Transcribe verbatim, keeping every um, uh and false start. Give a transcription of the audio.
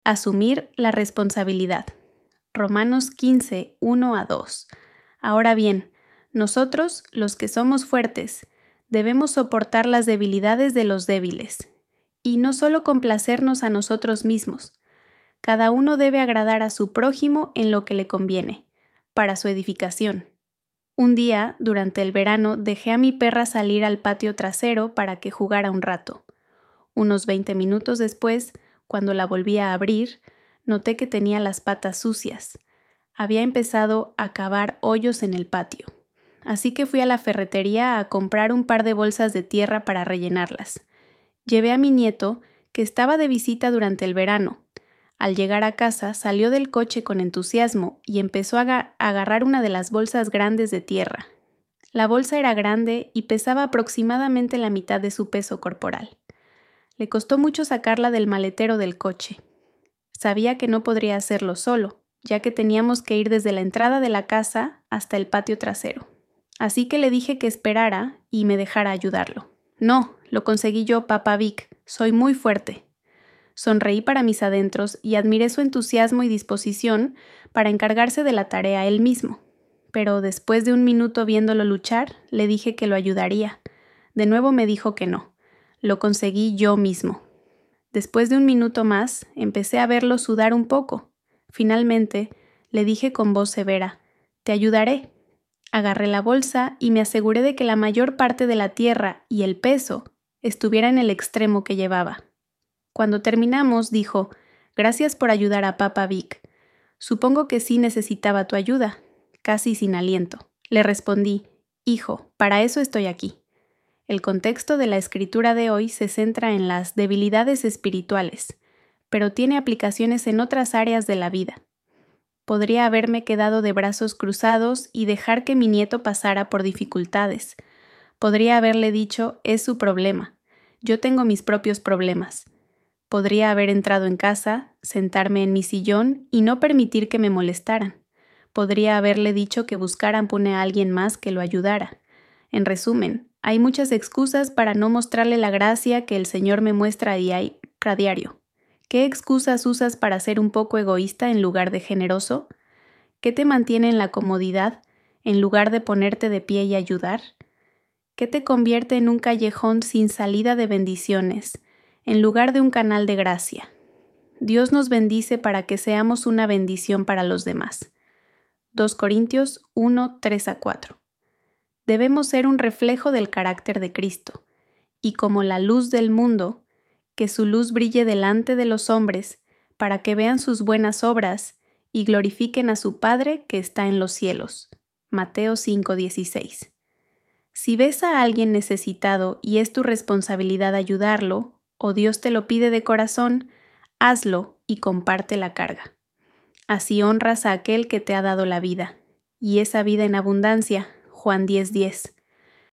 Asumir la responsabilidad. Romanos quince, uno a dos. Ahora bien, nosotros, los que somos fuertes, debemos soportar las debilidades de los débiles, y no solo complacernos a nosotros mismos. Cada uno debe agradar a su prójimo en lo que le conviene, para su edificación. Un día, durante el verano, dejé a mi perra salir al patio trasero para que jugara un rato. Unos veinte minutos después, cuando la volví a abrir, noté que tenía las patas sucias. Había empezado a cavar hoyos en el patio. Así que fui a la ferretería a comprar un par de bolsas de tierra para rellenarlas. Llevé a mi nieto, que estaba de visita durante el verano. Al llegar a casa, salió del coche con entusiasmo y empezó a, aga- a agarrar una de las bolsas grandes de tierra. La bolsa era grande y pesaba aproximadamente la mitad de su peso corporal. Le costó mucho sacarla del maletero del coche. Sabía que no podría hacerlo solo, ya que teníamos que ir desde la entrada de la casa hasta el patio trasero. Así que le dije que esperara y me dejara ayudarlo. No, lo conseguí yo, Papá Vic. Soy muy fuerte. Sonreí para mis adentros y admiré su entusiasmo y disposición para encargarse de la tarea él mismo. Pero después de un minuto viéndolo luchar, le dije que lo ayudaría. De nuevo me dijo que no. Lo conseguí yo mismo. Después de un minuto más, empecé a verlo sudar un poco. Finalmente, le dije con voz severa, «Te ayudaré». Agarré la bolsa y me aseguré de que la mayor parte de la tierra y el peso estuviera en el extremo que llevaba. Cuando terminamos, dijo, «Gracias por ayudar a Papá Vic. Supongo que sí necesitaba tu ayuda», casi sin aliento. Le respondí, «Hijo, para eso estoy aquí». El contexto de la escritura de hoy se centra en las debilidades espirituales, pero tiene aplicaciones en otras áreas de la vida. Podría haberme quedado de brazos cruzados y dejar que mi nieto pasara por dificultades. Podría haberle dicho, es su problema. Yo tengo mis propios problemas. Podría haber entrado en casa, sentarme en mi sillón y no permitir que me molestaran. Podría haberle dicho que buscaran pone a alguien más que lo ayudara. En resumen, hay muchas excusas para no mostrarle la gracia que el Señor me muestra a diario. ¿Qué excusas usas para ser un poco egoísta en lugar de generoso? ¿Qué te mantiene en la comodidad en lugar de ponerte de pie y ayudar? ¿Qué te convierte en un callejón sin salida de bendiciones, en lugar de un canal de gracia? Dios nos bendice para que seamos una bendición para los demás. dos Corintios uno, tres a cuatro. Debemos ser un reflejo del carácter de Cristo, y como la luz del mundo, que su luz brille delante de los hombres, para que vean sus buenas obras y glorifiquen a su Padre que está en los cielos. Mateo cinco, dieciséis. Si ves a alguien necesitado y es tu responsabilidad ayudarlo, o Dios te lo pide de corazón, hazlo y comparte la carga. Así honras a aquel que te ha dado la vida, y esa vida en abundancia. Juan diez, diez.